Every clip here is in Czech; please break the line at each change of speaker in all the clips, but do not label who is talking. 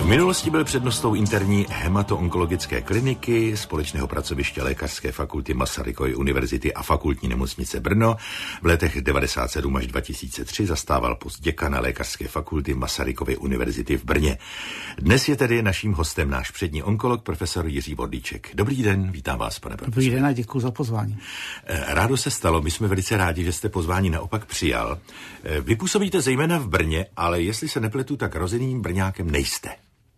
V minulosti byl přednostou interní hematoonkologické kliniky, společného pracoviště Lékařské fakulty Masarykovy univerzity a fakultní nemocnice Brno. V letech 1997 až 2003 zastával post děkana Lékařské fakulty Masarykovy univerzity v Brně. Dnes je tedy naším hostem náš přední onkolog, profesor Jiří Bordíček. Dobrý den, vítám vás, pane profesor.
Dobrý den a děkuji za pozvání.
Rádo se stalo, my jsme velice rádi, že jste pozvání naopak přijal. Vy působíte zejména v Brně, ale jestli se nepletu, tak rozeným Brňákem nejste.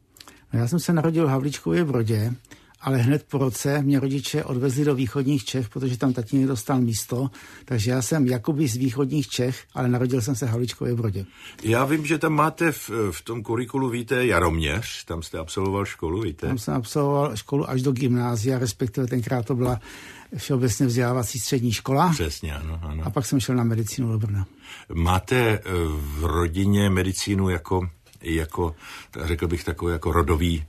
Já jsem se narodil v Havlíčkově Brodě, ale hned po roce mě rodiče odvezli do východních Čech, protože tam tatínek dostal místo, takže já jsem jakoby z východních Čech, ale narodil jsem se v Havlíčkově Brodě.
Já vím, že tam máte v tom kurikulu, víte, Jaroměř, tam jste absolvoval školu, víte?
Tam jsem absolvoval školu až do gymnázia, respektive tenkrát to byla všeobecně vzdělávací střední škola.
Přesně, ano.
A pak jsem šel na medicínu do Brna.
Máte v rodině medicínu jako řekl bych takový jako rodový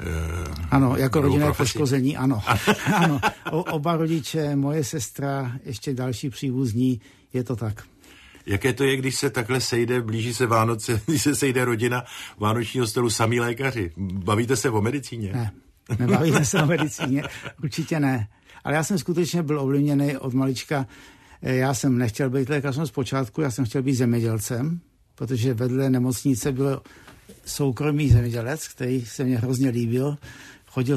ano, jako rodinné poškození, ano. Ano. Oba rodiče, moje sestra, ještě další příbuzní, je to tak.
Jaké to je, když se takhle sejde, blíží se Vánoce, když se sejde rodina vánočního stolu, samí lékaři? Bavíte se o medicíně?
Ne, nebavíme se o medicíně, určitě ne. Ale já jsem skutečně byl ovlivněný od malička. Já jsem nechtěl být lékařem zpočátku, já jsem chtěl být zemědělcem, protože vedle nemocnice byl soukromý zemědělec, který se mně hrozně líbil. Chodil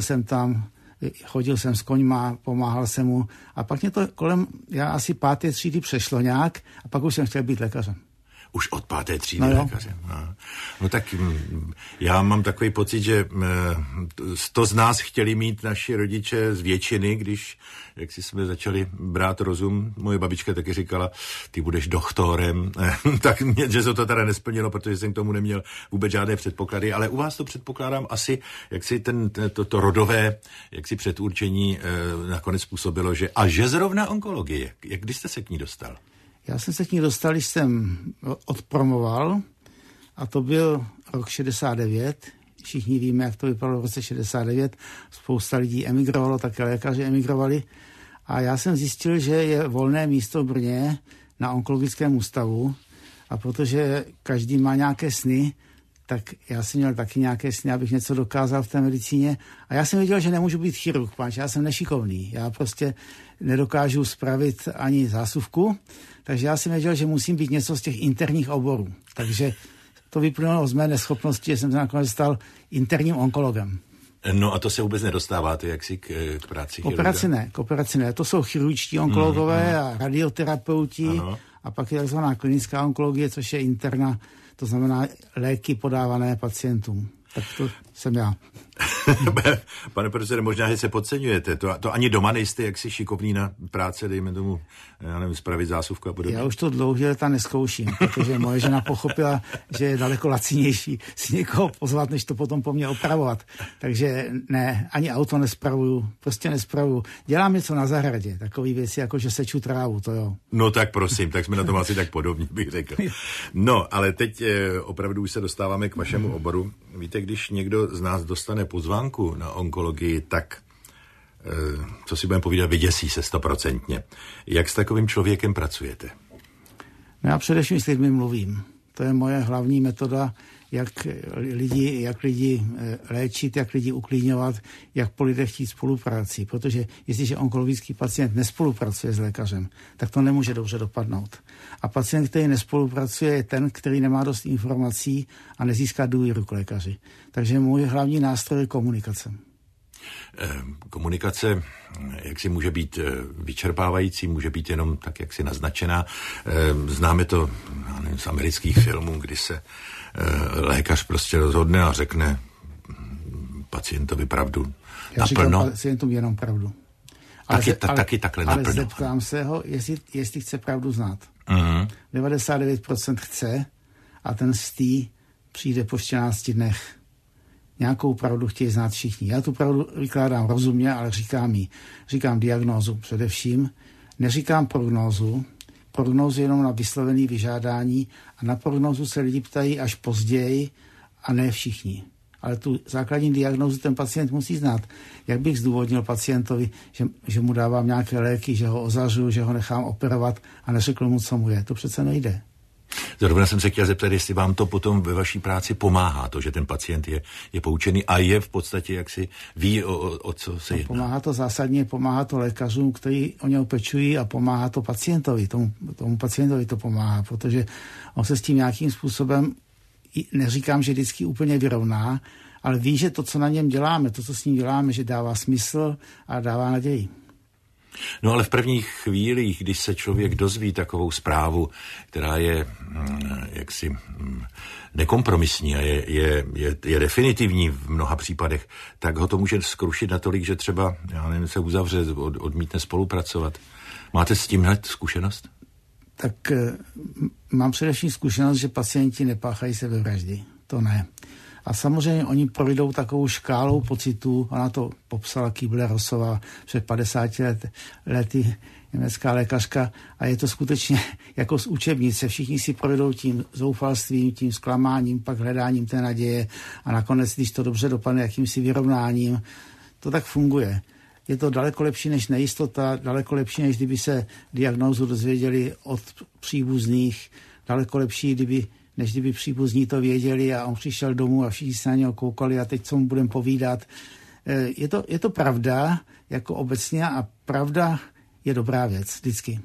jsem s koňma, pomáhal jsem mu a pak mě to já asi 5. třídy přešlo nějak a pak už jsem chtěl být lékařem.
Už od 5. třídy lékařem. No tak já mám takový pocit, že 100 z nás chtěli mít naši rodiče z většiny, když jak si jsme začali brát rozum. Moje babička taky říkala, ty budeš doktorem, tak mě, že se to teda nesplnilo, protože jsem k tomu neměl vůbec žádné předpoklady, ale u vás to předpokládám asi, jak si to rodové, jak si předurčení nakonec způsobilo, že zrovna onkologie. Kdy jste se k ní dostal?
Já jsem se k ní dostal, když jsem odpromoval a to byl rok 69. Všichni víme, jak to vypadalo v roce 69. Spousta lidí emigrovalo, také lékaři emigrovali. A já jsem zjistil, že je volné místo v Brně na onkologickém ústavu a protože každý má nějaké sny, tak já jsem měl taky nějaké sny, abych něco dokázal v té medicíně. A já jsem věděl, že nemůžu být chirurg, páč, já jsem nešikovný. Já prostě nedokážu spravit ani zásuvku, takže já jsem věděl, že musím být něco z těch interních oborů. Takže to vyplynulo z mé neschopnosti, že jsem se nakonec stal interním onkologem.
No a to se vůbec nedostáváte jaksi k práci chirurga?
K operaci ne. To jsou chirurgičtí onkologové a radioterapeuti. Ano. A pak je takzvaná klinická onkologie, což je interna, to znamená léky podávané pacientům. Tak to jsem já.
Pane profesore, možná, že se podceňujete. To ani doma nejste jaksi šikovný na práce, dejme tomu, já nevím, spravit zásuvku a podobně.
Já už to dlouhě leta neskouším, protože moje žena pochopila, že je daleko lacinější si někoho pozvat, než to potom po mně opravovat. Takže ne, ani auto nespravuju, prostě nespravuju. Dělám něco na zahradě, takový věci, jako že seču trávu, to jo.
No tak prosím, tak jsme na tom asi tak podobně, bych řekl. No, ale teď opravdu už se dostáváme k vašemu oboru. Víte, když někdo z nás dostane pozvánku na onkologii, tak, co si budeme povídat, vyděsí se 100%. Jak s takovým člověkem pracujete?
No já především s lidmi mluvím. To je moje hlavní metoda, jak lidi léčit, jak lidi uklidňovat, jak po lidech chtít spolupráci. Protože jestliže onkologický pacient nespolupracuje s lékařem, tak to nemůže dobře dopadnout. A pacient, který nespolupracuje, je ten, který nemá dost informací a nezíská důvěru k lékaři. Takže můj hlavní nástroj je komunikace.
Komunikace, jak si může být vyčerpávající, může být jenom tak, jak si naznačená. Známe to z amerických filmů, kdy se lékař prostě rozhodne a řekne pacientovi pravdu naplno.
Já pacientům jenom pravdu.
Taky takhle naplno.
Ale zeptám se ho, jestli chce pravdu znát. 99% chce a ten stý přijde po 14 dnech. Nějakou pravdu chtějí znát všichni. Já tu pravdu vykládám rozumně, ale říkám diagnózu především. Neříkám prognózu. Prognózu jenom na vyslovený vyžádání a na prognózu se lidi ptají až později a ne všichni. Ale tu základní diagnózu ten pacient musí znát. Jak bych zdůvodnil pacientovi, že mu dávám nějaké léky, že ho ozařuju, že ho nechám operovat a neřekl mu, co mu je. To přece nejde.
Zrovna jsem se chtěl zeptat, jestli vám to potom ve vaší práci pomáhá, to, že ten pacient je poučený a je v podstatě, jak si ví, o co se jedná.
Pomáhá to zásadně, pomáhá to lékařům, kteří o něho pečují, a pomáhá to pacientovi, tomu pacientovi to pomáhá, protože on se s tím nějakým způsobem, neříkám, že vždycky úplně vyrovná, ale ví, že to, co na něm děláme, to, co s ním děláme, že dává smysl a dává naději.
No ale v prvních chvílích, když se člověk dozví takovou zprávu, která je jaksi nekompromisní a je definitivní v mnoha případech, tak ho to může zkrušit natolik, že třeba, já nevím, se uzavře, odmítne spolupracovat. Máte s tím hned zkušenost?
Tak mám především zkušenost, že pacienti nepáchají sebevraždy. To ne. A samozřejmě oni projdou takovou škálou pocitů, ona to popsala Kübler-Rossová před 50 lety, německá lékařka, a je to skutečně jako z učebnice. Všichni si projdou tím zoufalstvím, tím zklamáním, pak hledáním té naděje a nakonec, když to dobře dopadne, jakýmsi vyrovnáním. To tak funguje. Je to daleko lepší než nejistota, daleko lepší, než kdyby se diagnózu dozvěděli od příbuzných, daleko lepší, než kdyby příbuzní to věděli a on přišel domů a všichni se na něho koukali a teď co mu budeme povídat. Je to pravda, jako obecně, a pravda je dobrá věc, vždycky.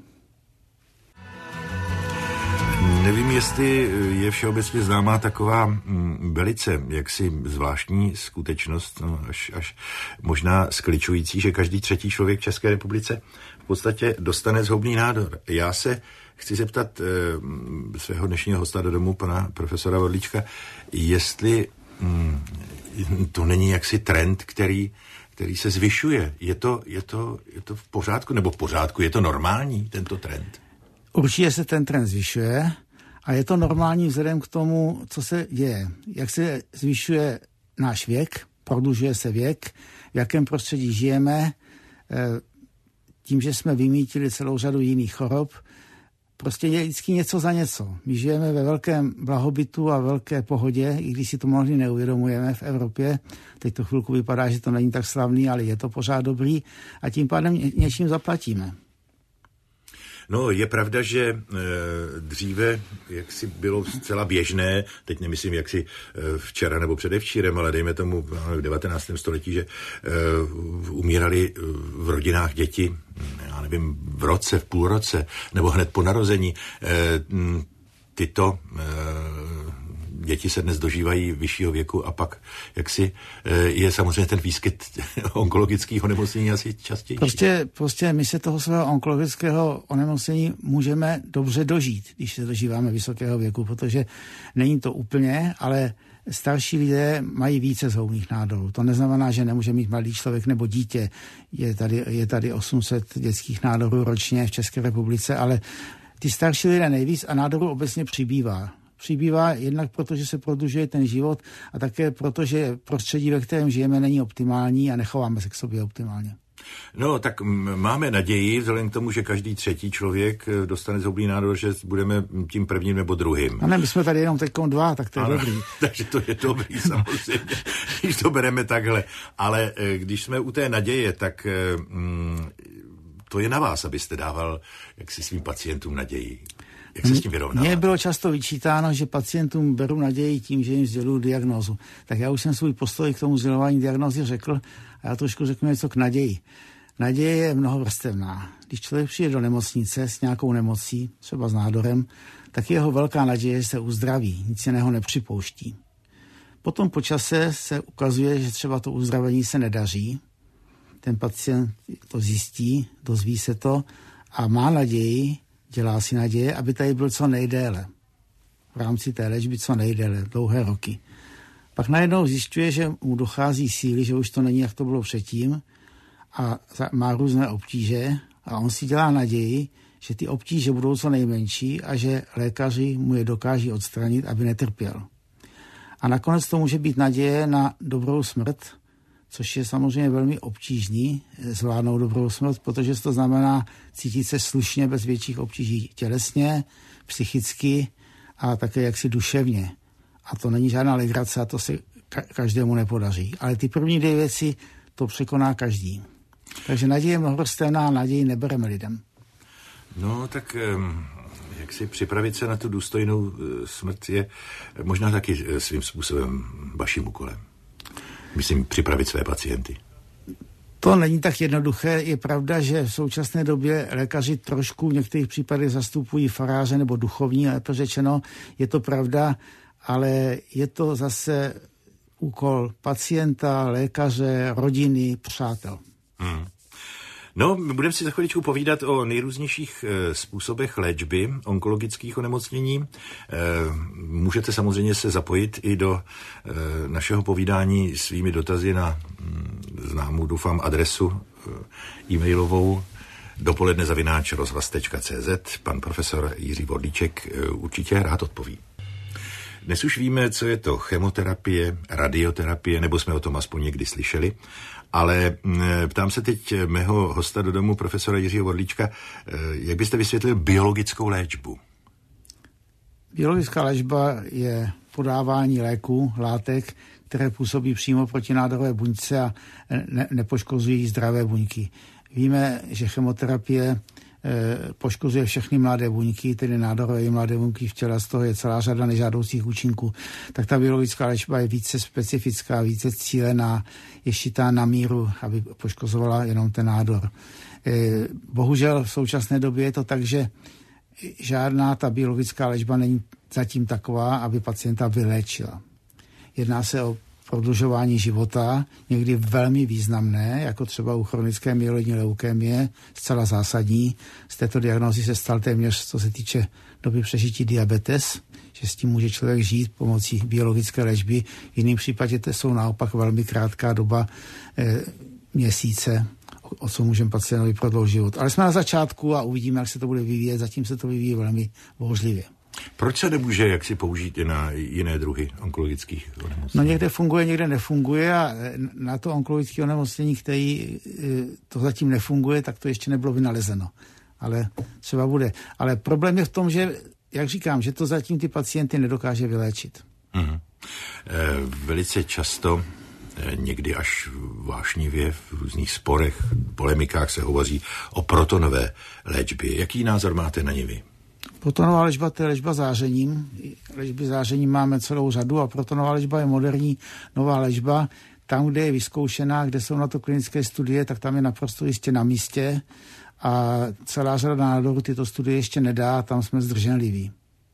Nevím, jestli je všeobecně známá taková velice jaksi zvláštní skutečnost, no, až možná skličující, že každý třetí člověk v České republice v podstatě dostane zhoubný nádor. Já se chci zeptat svého dnešního hosta do domu, pana profesora Vorlíčka, jestli to není jaksi trend, který se zvyšuje. Je to v pořádku, nebo v pořádku? Je to normální, tento trend?
Určitě se ten trend zvyšuje a je to normální vzhledem k tomu, co se děje. Jak se zvyšuje náš věk, prodlužuje se věk, v jakém prostředí žijeme, tím, že jsme vymýtili celou řadu jiných chorob. Prostě je vždycky něco za něco. My žijeme ve velkém blahobytu a velké pohodě, i když si to mnohdy neuvědomujeme v Evropě. Teď to chvilku vypadá, že to není tak slavný, ale je to pořád dobrý a tím pádem něčím zaplatíme.
No, je pravda, že dříve, jak si bylo zcela běžné, teď nemyslím, jak si včera nebo předevčírem, ale dejme tomu v 19. století, že umírali v rodinách děti, já nevím, v roce, v půlroce, nebo hned po narození. Tyto děti se dnes dožívají vyššího věku a pak jaksi je samozřejmě ten výskyt onkologického onemocnění asi častější.
Prostě my se toho svého onkologického onemocnění můžeme dobře dožít, když se dožíváme vysokého věku, protože není to úplně, ale starší lidé mají více zhoubných nádorů. To neznamená, že nemůže mít mladý člověk nebo dítě. Je tady 800 dětských nádorů ročně v České republice, ale ty starší lidé nejvíc a nádorů obecně přibývá. Přibývá jednak proto, že se prodlužuje ten život a také proto, že prostředí, ve kterém žijeme, není optimální a nechováme se k sobě optimálně.
No, tak máme naději, vzhledem k tomu, že každý třetí člověk dostane zhoubný nádor, že budeme tím prvním nebo druhým.
No ne, my jsme tady jenom teďkom 2, tak to je dobrý.
Takže to je dobrý, samozřejmě, když to bereme takhle. Ale když jsme u té naděje, tak to je na vás, abyste dával jaksi svým pacientům naději. Jak se s tím vyrovnáváte?
Mně bylo často vyčítáno, že pacientům beru naději tím, že jim sděluju diagnózu. Tak já už jsem svůj postoj k tomu sdělování diagnózy řekl a já trošku řeknu něco k naději. Naděje je mnohovrstevná. Když člověk přijde do nemocnice s nějakou nemocí, třeba s nádorem, tak jeho velká naděje, že se uzdraví, nic jiného nepřipouští. Potom po čase se ukazuje, že třeba to uzdravení se nedaří. Ten pacient to zjistí, dozví se to a má naději, dělá si naděje, aby tady byl co nejdéle. V rámci té léčby co nejdéle, dlouhé roky. Pak najednou zjišťuje, že mu dochází síly, že už to není, jak to bylo předtím a má různé obtíže a on si dělá naději, že ty obtíže budou co nejmenší a že lékaři mu je dokáží odstranit, aby netrpěl. A nakonec to může být naděje na dobrou smrt, což je samozřejmě velmi obtížný zvládnout dobrou smrt, protože to znamená cítit se slušně bez větších obtíží tělesně, psychicky a také jaksi duševně. A to není žádná legrace a to se každému nepodaří. Ale ty první dvě věci to překoná každý. Takže naděje mnohovrstevná a naději nebereme lidem.
No tak jak si připravit se na tu důstojnou smrt je možná taky svým způsobem vaším úkolem. Myslím, připravit své pacienty.
To není tak jednoduché. Je pravda, že v současné době lékaři trošku v některých případech zastupují faráře nebo duchovní, lépe řečeno. Je to pravda, ale je to zase úkol pacienta, lékaře, rodiny, přátel.
No, budeme si za chviličku povídat o nejrůznějších způsobech léčby onkologických onemocnění. Můžete samozřejmě se zapojit i do našeho povídání svými dotazy na známou, doufám, adresu e-mailovou dopoledne@rozhlas.cz. Pan profesor Jiří Vorlíček určitě rád odpoví. Dnes už víme, co je to chemoterapie, radioterapie, nebo jsme o tom aspoň někdy slyšeli, ale ptám se teď mého hosta do domu, profesora Jiřího Vorlíčka, jak byste vysvětlil biologickou léčbu?
Biologická léčba je podávání léků, látek, které působí přímo proti nádorové buňce a nepoškozují zdravé buňky. Víme, že chemoterapie poškozuje všechny mladé buňky, tedy nádorové i mladé buňky v těle, z toho je celá řada nežádoucích účinků. Tak ta biologická léčba je více specifická, více cílená, je šitá na míru, aby poškozovala jenom ten nádor. Bohužel v současné době je to tak, že žádná ta biologická léčba není zatím taková, aby pacienta vyléčila. Jedná se o prodlužování života, někdy velmi významné, jako třeba u chronické myeloidní leukémie, zcela zásadní. Z této diagnózy se stal téměř, co se týče doby přežití, diabetes, že s tím může člověk žít pomocí biologické léčby. V jiném případě to jsou naopak velmi krátká doba, měsíce, o co můžeme pacientovi prodloužit život. Ale jsme na začátku a uvidíme, jak se to bude vyvíjet. Zatím se to vyvíjí velmi bouřlivě.
Proč se nemůže jaksi použít i na jiné druhy onkologických onemocnění?
No někde funguje, někde nefunguje a na to onkologické onemocnění, který to zatím nefunguje, tak to ještě nebylo vynalezeno. Ale třeba bude. Ale problém je v tom, že, jak říkám, že to zatím ty pacienty nedokáže vyléčit.
Velice často, někdy až vášnivě v různých sporech, polemikách se hovoří o protonové léčbě. Jaký názor máte na ně vy?
Protonová léčba, to je léčba zářením. Léčby zářením máme celou řadu a protonová léčba je moderní nová léčba. Tam, kde je vyzkoušená, kde jsou na to klinické studie, tak tam je naprosto jistě na místě a celá řada nádorů tyto studie ještě nedá, tam jsme zdrženliví.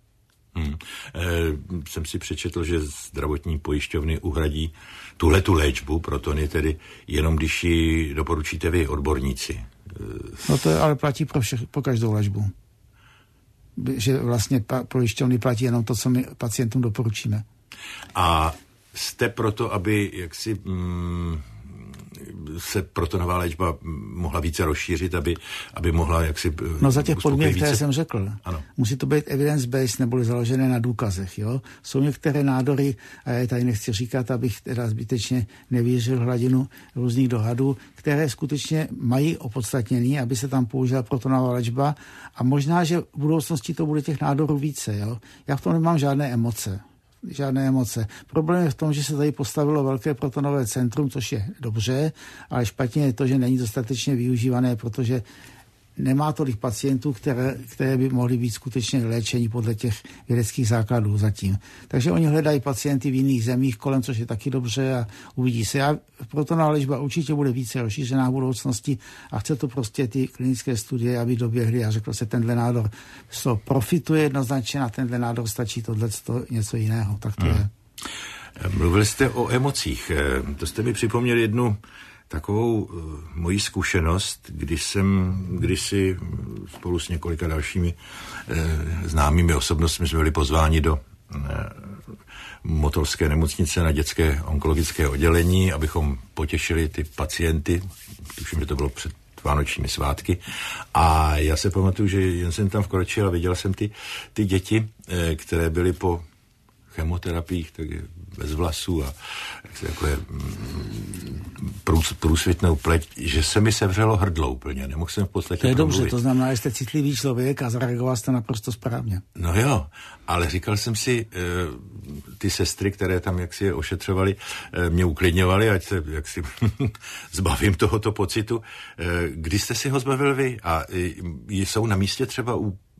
Jsem si přečetl, že zdravotní pojišťovny uhradí tuhletu léčbu protony, tedy jenom když ji doporučíte vy, odborníci.
No to ale platí pro každou léčbu. Že vlastně pojišťovny platí jenom to, co my pacientům doporučíme.
A jste proto, aby jaksi se protonová léčba mohla více rozšířit, aby mohla jaksi...
No za těch podmínek, které jsem řekl.
Ano.
Musí to být evidence-based, neboli založené na důkazech. Jo? Jsou některé nádory, a já tady nechci říkat, abych teda zbytečně nevěřil hladinu různých dohadů, které skutečně mají opodstatnění, aby se tam použila protonová léčba a možná, že v budoucnosti to bude těch nádorů více. Jo? Já v tom nemám žádné emoce. Problém je v tom, že se tady postavilo velké protonové centrum, což je dobře, ale špatně je to, že není dostatečně využívané, protože nemá tolik pacientů, které by mohly být skutečně léčení podle těch vědeckých základů zatím. Takže oni hledají pacienty v jiných zemích kolem, což je taky dobře a uvidí se. Protonová léčba určitě bude více rozšířená v budoucnosti a chce to prostě ty klinické studie, aby doběhly a řeklo se, tenhle nádor to profituje jednoznačně a tenhle nádor stačí tohleto něco jiného. Tak to je.
Mluvil jste o emocích. To jste mi připomněl jednu takovou moji zkušenost, když jsem kdysi spolu s několika dalšími známými osobnostmi jsme byli pozváni do Motolské nemocnice na dětské onkologické oddělení, abychom potěšili ty pacienty. Tuším, že to bylo před vánočními svátky. A já se pamatuju, že jen jsem tam vkročil a viděl jsem ty děti, které byly po chemoterapiích, tak bez vlasů a takové průsvitnou pleť, že se mi sevřelo hrdlo úplně, nemohl jsem v podstatě
To je
promluvit.
dobře, to znamená, že jste citlivý člověk a zareagoval jste naprosto správně.
No jo, ale říkal jsem si, ty sestry, které tam jaksi je ošetřovaly, mě uklidňovaly, ať se jaksi zbavím tohoto pocitu. Kdy jste si ho zbavil vy? A jsou na místě třeba u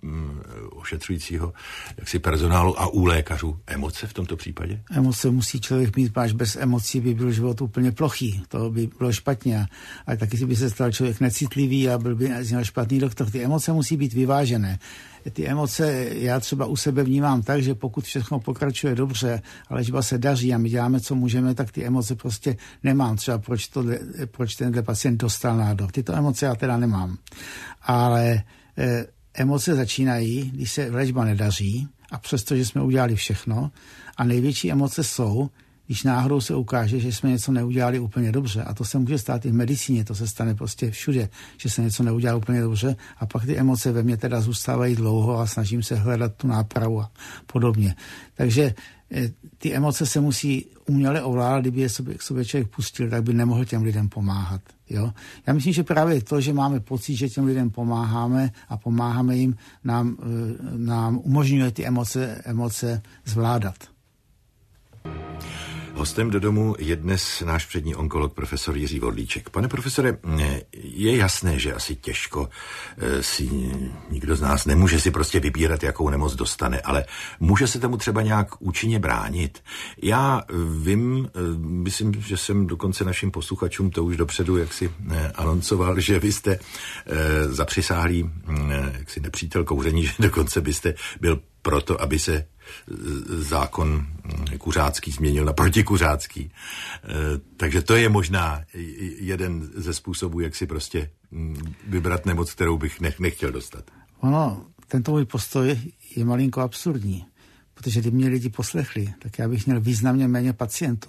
ošetřujícího jaksi personálu a u lékařů emoce v tomto případě?
Emoce musí člověk mít, až bez emocí by byl život úplně plochý, to by bylo špatně. A taky by se stal člověk necitlivý a byl by z něho špatný doktor. Ty emoce musí být vyvážené. Ty emoce já třeba u sebe vnímám tak, že pokud všechno pokračuje dobře, ale léčba se daří a my děláme, co můžeme, tak ty emoce prostě nemám. Třeba proč tenhle pacient dostal nádor. Tyto emoce já teda nemám. Ale emoce začínají, když se léčba nedaří a přesto, že jsme udělali všechno. A největší emoce jsou, když náhodou se ukáže, že jsme něco neudělali úplně dobře. A to se může stát i v medicíně, to se stane prostě všude, že se něco neudělá úplně dobře a pak ty emoce ve mně teda zůstávají dlouho a snažím se hledat tu nápravu a podobně. Takže ty emoce se musí uměle ovládat, kdyby je k sobě člověk pustil, tak by nemohl těm lidem pomáhat. Jo? Já myslím, že právě to, že máme pocit, že těm lidem pomáháme a pomáháme jim, nám umožňuje ty emoce zvládat.
Hostem do domu je dnes náš přední onkolog profesor Jiří Vodlíček. Pane profesore, je jasné, že asi těžko si nikdo z nás nemůže si prostě vybírat, jakou nemoc dostane, ale může se tomu třeba nějak účinně bránit. Já vím, myslím, že jsem dokonce našim posluchačům to už dopředu jaksi anoncoval, že vy jste zapřisáhlý jaksi nepřítel kouření, že dokonce byste byl proto, aby se zákon kuřácký změnil na protikuřácký. Takže to je možná jeden ze způsobů, jak si prostě vybrat nemoc, kterou bych nechtěl dostat.
Ono, tento můj postoj je malinko absurdní, protože kdyby mě lidi poslechli, tak já bych měl významně méně pacientů.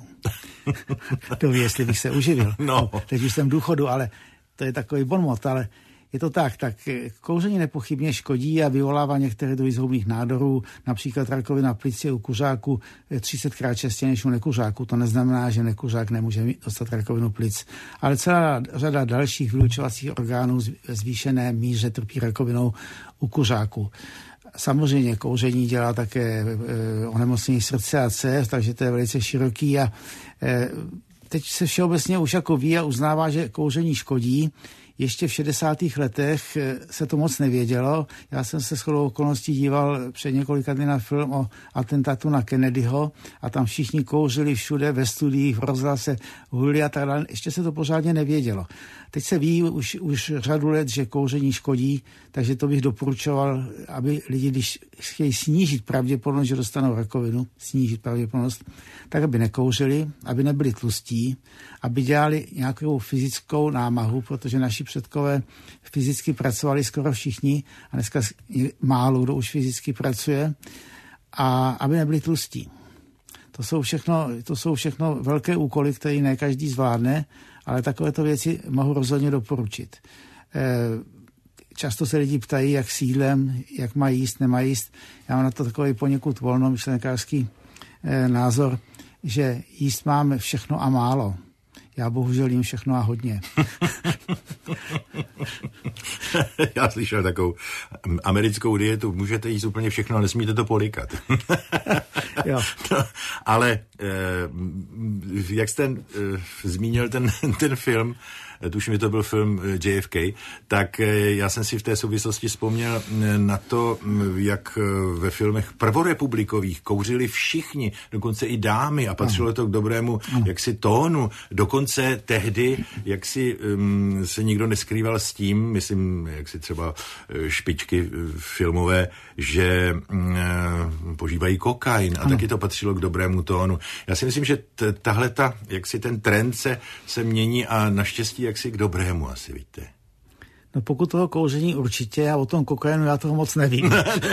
To ví, jestli bych se uživil. No. Teď už jsem v důchodu, ale to je takový bonmot, ale je to tak kouření nepochybně škodí a vyvolává některé druhy zhoubných nádorů, například rakovina plic je u kuřáků 30krát častěji než u nekuřáků. To neznamená, že nekuřák nemůže dostat rakovinu plic, ale celá řada dalších vylučovacích orgánů zvýšené míře trpí rakovinou u kuřáků. Samozřejmě kouření dělá také onemocnění srdce a cév, takže to je velice široký a teď se všeobecně už jako ví a uznává, že kouření škodí. Ještě v 60. letech se to moc nevědělo. Já jsem se shodou okolností díval před několika dny na film o atentátu na Kennedyho a tam všichni kouřili všude, ve studiích, v rozhlase, hulili a tak dále. Ještě se to pořádně nevědělo. Teď se ví už řadu let, že kouření škodí, takže to bych doporučoval, aby lidi, když chtějí snížit pravděpodobnost, že dostanou rakovinu, tak aby nekouřili, aby nebyli tlustí, aby dělali nějakou fyzickou námahu, protože naši předkové fyzicky pracovali skoro všichni a dneska málo kdo už fyzicky pracuje a aby nebyli tlustí. To jsou všechno velké úkoly, které ne každý zvládne, ale takovéto věci mohu rozhodně doporučit. Často se lidi ptají, jak s jídlem, jak mají jíst, nemají jíst. Já mám na to takový poněkud volnomyšlenkářský názor, že jíst máme všechno a málo. Já bohužel jím všechno a hodně.
Já slyšel takovou americkou dietu. Můžete jíst úplně všechno, ale nesmíte to polikat.
Jo.
No, ale jak jste zmínil ten film, tuším, že to byl film JFK, tak já jsem si v té souvislosti vzpomněl na to, jak ve filmech prvorepublikových kouřili všichni, dokonce i dámy a patřilo to k dobrému jaksi tónu. Dokonce tehdy, jak si se nikdo neskrýval s tím, myslím, jak si třeba špičky filmové, že požívají kokain a taky to patřilo k dobrému tónu. Já si myslím, že jak si ten trend se mění a naštěstí jaksi k dobrému asi, víte.
No pokud toho kouření určitě, a o tom kokainu já toho moc nevím.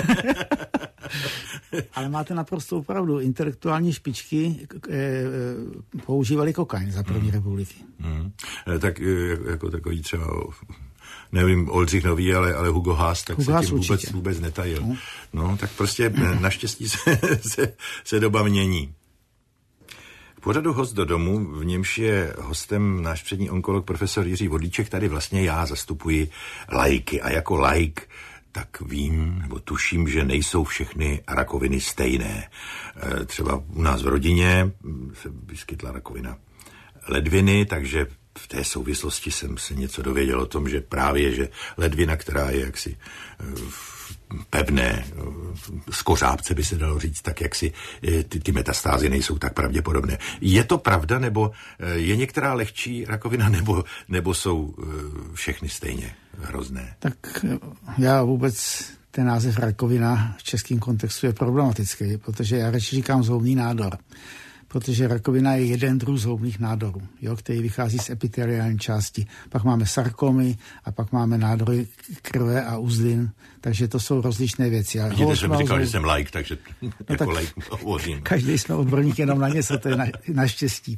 Ale máte naprosto pravdu. Intelektuální špičky používali kokain za první republiky.
Tak jako takový třeba, nevím, Oldřich Nový, ale Hugo Haas, tak Hugo se tím vůbec netajil. No, tak prostě naštěstí se doba mění. Pořadu Host do domu, v němž je hostem náš přední onkolog profesor Jiří Vodlíček, tady vlastně já zastupuji laiky a jako laik tak vím, nebo tuším, že nejsou všechny rakoviny stejné. Třeba u nás v rodině se vyskytla rakovina ledviny, takže v té souvislosti jsem se něco dověděl o tom, že právě, že ledvina, která je jaksi pevné, skořápce by se dalo říct, tak jaksi ty metastázy nejsou tak pravděpodobné. Je to pravda, nebo je některá lehčí rakovina, nebo jsou všechny stejně hrozné?
Tak já vůbec ten název rakovina v českém kontextu je problematický, protože já radši říkám zhoubný nádor. Protože rakovina je jeden druh zhoubných nádorů, který vychází z epiteliální části. Pak máme sarkomy a pak máme nádory krve a uzlin, takže to jsou rozličné věci.
Vidíte, že mi říkal, že jsem laik, takže jako laik hovořím.
Každý jsme odborník jenom na něco, to je naštěstí.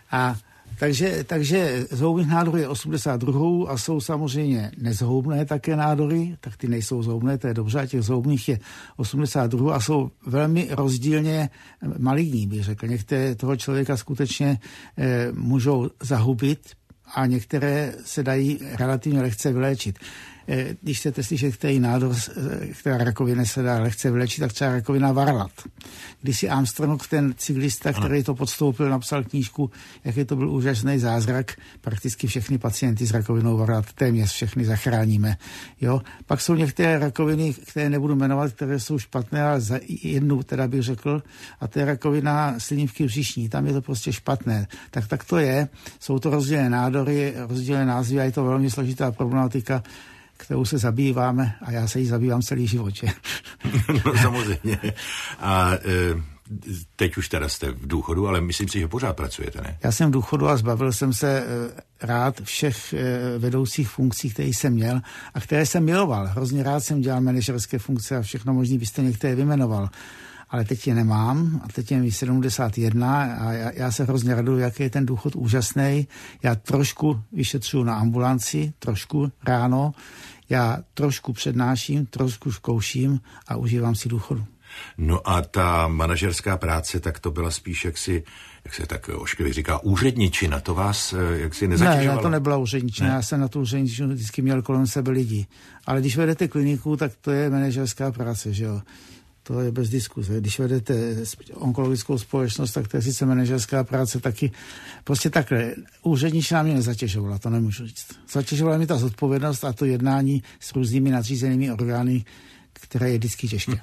Takže zhoubných nádorů je 82 a jsou samozřejmě nezhoubné také nádory, tak ty nejsou zhoubné, to je dobře, a těch zhoubných je 82 a jsou velmi rozdílně maligní, bych řekl. Některé toho člověka skutečně můžou zahubit a některé se dají relativně lehce vyléčit. Když chcete slyšet, který nádor, která rakovina se dá lehce vylečit, tak třeba rakovina varlat. Když si Armstrong, ten cyklista, který to podstoupil, napsal knížku, jaký to byl úžasný zázrak, prakticky všechny pacienty s rakovinou varlat, téměř všechny zachráníme. Jo? Pak jsou některé rakoviny, které nebudu jmenovat, které jsou špatné, ale za jednu teda bych řekl, a to je rakovina slinivky břišní, tam je to prostě špatné. Tak to je, jsou to rozdílné nádory, rozdílné názvy a je to velmi složitá problematika, kterou se zabýváme a já se jí zabývám celý život.
No samozřejmě. A teď už teda jste v důchodu, ale myslím si, že pořád pracujete, ne?
Já jsem v důchodu a zbavil jsem se rád všech vedoucích funkcí, které jsem měl a které jsem miloval. Hrozně rád jsem dělal manažerské funkce a všechno možný, byste některé vymenoval. Ale teď je nemám a teď je mi 71 a já se hrozně raduju, jaký je ten důchod úžasný. Já trošku vyšetřuju na ambulanci, trošku ráno, já trošku přednáším, trošku zkouším a užívám si důchodu.
No a ta manažerská práce, tak to byla spíš jak se tak ošklivě říká, úředničina, to vás jaksi nezatěžovalo?
Ne, to nebyla úředničina, já jsem na tu úředničinu vždycky měl kolem sebe lidi. Ale když vedete kliniku, tak to je manažerská práce, že jo. To je bez diskuze. Když vedete onkologickou společnost, tak to je sice manažerská práce taky. Prostě takhle. Úředničina mě nezatěžovala, to nemůžu říct. Zatěžovala mi ta zodpovědnost a to jednání s různými nadřízenými orgány, které je vždycky těžké.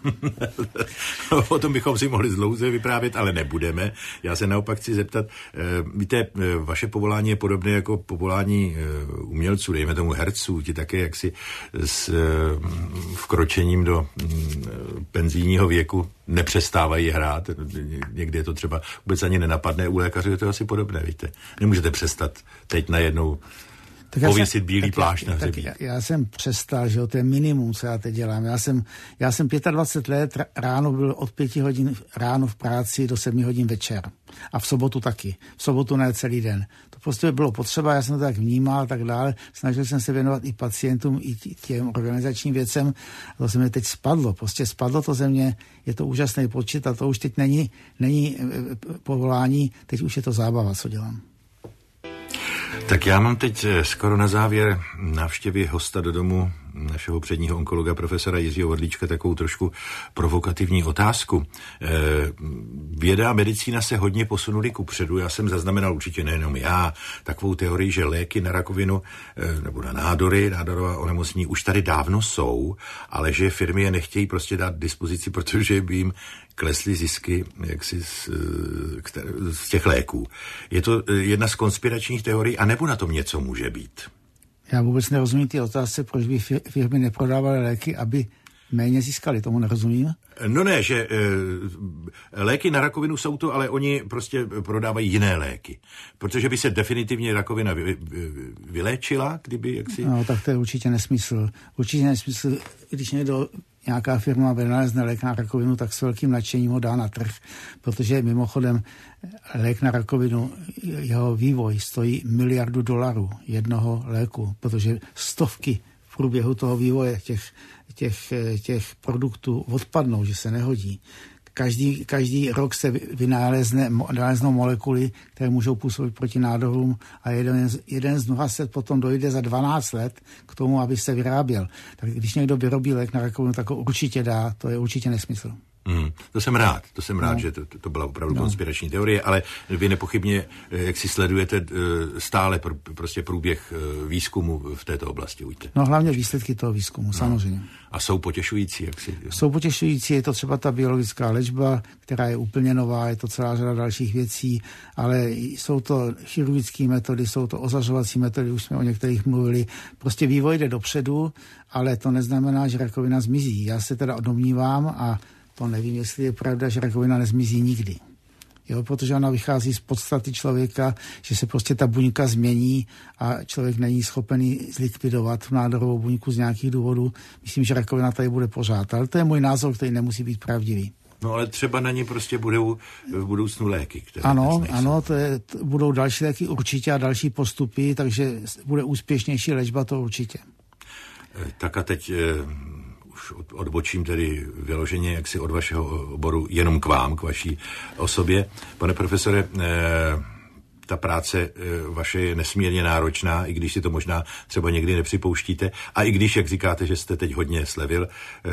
O tom bychom si mohli dlouze vyprávět, ale nebudeme. Já se naopak chci zeptat, víte, vaše povolání je podobné jako povolání umělců, dejme tomu herců, ti také jaksi s vkročením do penzijního věku nepřestávají hrát. Někdy je to třeba vůbec ani nenapadne, u lékařů je to asi podobné, víte. Nemůžete přestat teď najednou pověsit bílý plášť na hřebík.
Já jsem přestal, že to je minimum, co já teď dělám. Já jsem 25 let ráno byl od 5 hodin ráno v práci do 7 hodin večer. A v sobotu taky. V sobotu ne celý den. To prostě bylo potřeba, já jsem to tak vnímal a tak dále. Snažil jsem se věnovat i pacientům, i těm organizačním věcem. A to se mi teď spadlo. Prostě spadlo to ze mě. Je to úžasný počet a to už teď není povolání, teď už je to zábava, co dělám.
Tak já mám teď skoro na závěr návštěvy hosta do domu našeho předního onkologa profesora Jiřího Vodlíčka takovou trošku provokativní otázku. Věda a medicína se hodně posunuli kupředu. Já jsem zaznamenal určitě nejenom já takovou teorii, že léky na rakovinu nebo na nádorová onemocnění už tady dávno jsou, ale že firmy je nechtějí prostě dát dispozici, protože by jim klesly zisky jaksi z těch léků. Je to jedna z konspiračních teorií, anebo na tom něco může být?
Já vůbec nerozumím ty otázce, proč by firmy neprodávaly léky, aby méně získali, tomu nerozumím.
No ne, že léky na rakovinu jsou to, ale oni prostě prodávají jiné léky. Protože by se definitivně rakovina vyléčila, kdyby jaksi...
No, tak to je určitě nesmysl. Určitě nesmysl, když nějaká firma vynalezne lék na rakovinu, tak s velkým nadšením ho dá na trh, protože mimochodem lék na rakovinu, jeho vývoj stojí $1 miliard jednoho léku, protože stovky v průběhu toho vývoje těch produktů odpadnou, že se nehodí. Každý rok se vynaleznou molekuly, které můžou působit proti nádorům a jeden z mnoha set potom dojde za 12 let k tomu, aby se vyráběl. Tak když někdo vyrobí lék na rakovinu, tak ho určitě dá, to je určitě nesmysl.
To jsem rád, že to byla opravdu konspirační teorie, ale vy nepochybně, jak si sledujete stále prostě průběh výzkumu v této oblasti.
No hlavně výsledky toho výzkumu, samozřejmě.
A jsou potěšující, jak si...
Jsou potěšující, je to třeba ta biologická léčba, která je úplně nová, je to celá řada dalších věcí, ale jsou to chirurgické metody, jsou to ozařovací metody, už jsme o některých mluvili. Prostě vývoj jde dopředu, ale to neznamená, že rakovina zmizí. Já se teda domnívám a to nevím, jestli je pravda, že rakovina nezmizí nikdy. Jo, protože ona vychází z podstaty člověka, že se prostě ta buňka změní a člověk není schopen zlikvidovat nádorovou buňku z nějakých důvodů. Myslím, že rakovina tady bude pořád, ale to je můj názor, který nemusí být pravdivý.
No ale třeba na ně prostě budou v budoucnu léky, které
Ano, budou další léky určitě a další postupy, takže bude úspěšnější léčba, to určitě.
Tak a teď... už odbočím tedy vyloženě jaksi od vašeho oboru jenom k vám, k vaší osobě. Pane profesore, ta práce vaše je nesmírně náročná, i když si to možná třeba někdy nepřipouštíte. A i když, jak říkáte, že jste teď hodně slevil,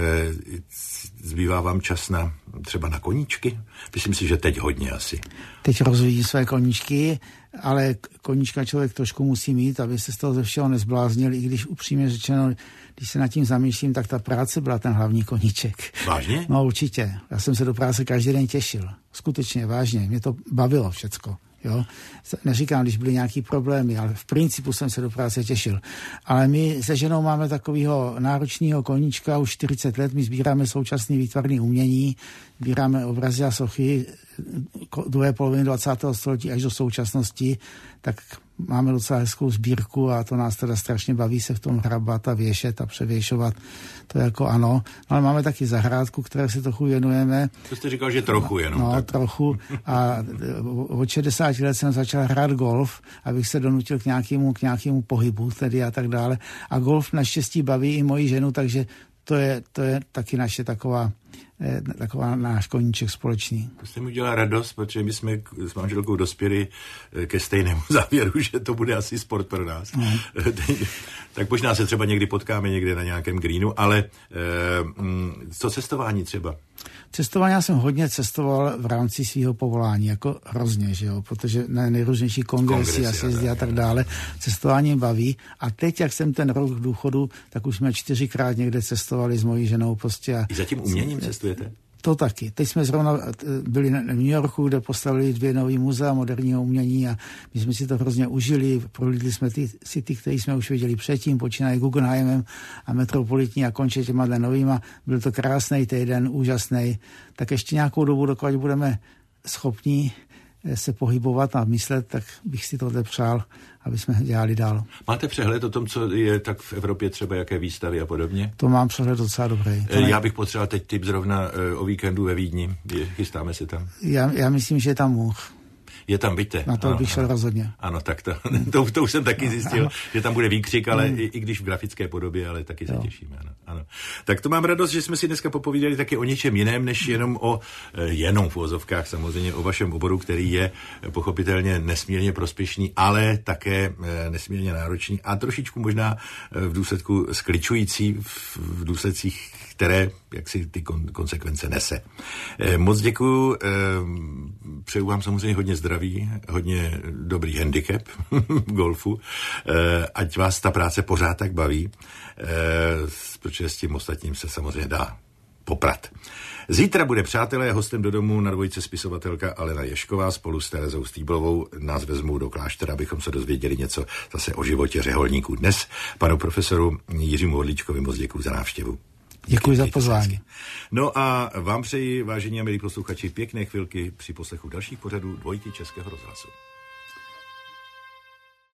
zbývá vám čas třeba na koníčky? Myslím si, že teď hodně asi.
Teď rozvíjí své koníčky, ale koníčka člověk trošku musí mít, aby se z toho ze všeho nezbláznil, i když upřímně řečeno, když se nad tím zamýšlím, tak ta práce byla ten hlavní koníček.
Vážně?
No určitě. Já jsem se do práce každý den těšil. Skutečně, vážně. Mě to bavilo všecko. Jo? Neříkám, když byly nějaký problémy, ale v principu jsem se do práce těšil. Ale my se ženou máme takového náročného koníčka už 40 let. My sbíráme současné výtvarné umění, sbíráme obrazy a sochy druhé poloviny 20. století až do současnosti, tak máme docela hezkou sbírku a to nás teda strašně baví se v tom hrabat a věšet a převěšovat. To je jako ano. Ale máme taky zahrádku, které se trochu věnujeme.
To jste říkal, že trochu jenom.
No,
tak.
Trochu. A od 60 let jsem začal hrát golf, abych se donutil k nějakému pohybu tedy a tak dále. A golf naštěstí baví i moji ženu, takže to je taky naše taková náš koníček společný.
To jste mi udělal radost, protože my jsme s manželkou dospěli ke stejnému závěru, že to bude asi sport pro nás. Tak možná se třeba někdy potkáme někde na nějakém greenu, ale co cestování třeba?
Cestování já jsem hodně cestoval v rámci svého povolání, jako hrozně, že jo, protože na nejrůznější kongresy a sjezdy a tak dále. Cestování baví. A teď, jak jsem ten rok v důchodu, tak už jsme 4krát někde cestovali s mojí ženou prostě.
I za tím uměním cestujete?
To taky. Teď jsme zrovna byli v New Yorku, kde postavili 2 nový muzea moderního umění a my jsme si to hrozně užili. Prolítli jsme ty city, které jsme už viděli předtím, počínají Guggenheimem a Metropolitní a končí těma novýma. Byl to krásný týden, úžasný. Tak ještě nějakou dobu, dokud budeme schopní se pohybovat a myslet, tak bych si tohle přál, aby jsme dělali dál.
Máte přehled o tom, co je tak v Evropě třeba, jaké výstavy a podobně?
To mám přehled docela dobrý.
Já bych potřeboval teď tip zrovna o víkendu ve Vídni. Chystáme se tam.
Já myslím, že je tam Můh.
Je tam, vidíte.
Na to bych šel rozhodně.
Ano, tak to už jsem taky zjistil, že tam bude výkřik, ale i když v grafické podobě, ale taky se těšíme. Ano. Tak to mám radost, že jsme si dneska popovídali taky o něčem jiném, než jenom v uvozovkách samozřejmě o vašem oboru, který je pochopitelně nesmírně prospěšný, ale také nesmírně náročný a trošičku možná v důsledku skličující v důsledcích, které jaksi ty konsekvence nese. Moc děkuju, přeju vám samozřejmě hodně zdraví, hodně dobrý handicap v golfu, ať vás ta práce pořád tak baví, protože s tím ostatním se samozřejmě dá poprat. Zítra bude, přátelé, hostem do domu na dvojce spisovatelka Alena Ježková spolu s Terezou Stýblovou. Nás vezmou do kláštera, abychom se dozvěděli něco zase o životě řeholníků. Dnes panu profesoru Jiřímu Orlíčkovi moc děkuju za návštěvu.
Děkuji za pozvání.
No a vám přeji, vážení a milí posluchači, pěkné chvilky při poslechu dalších pořadů Dvojky Českého rozhlasu.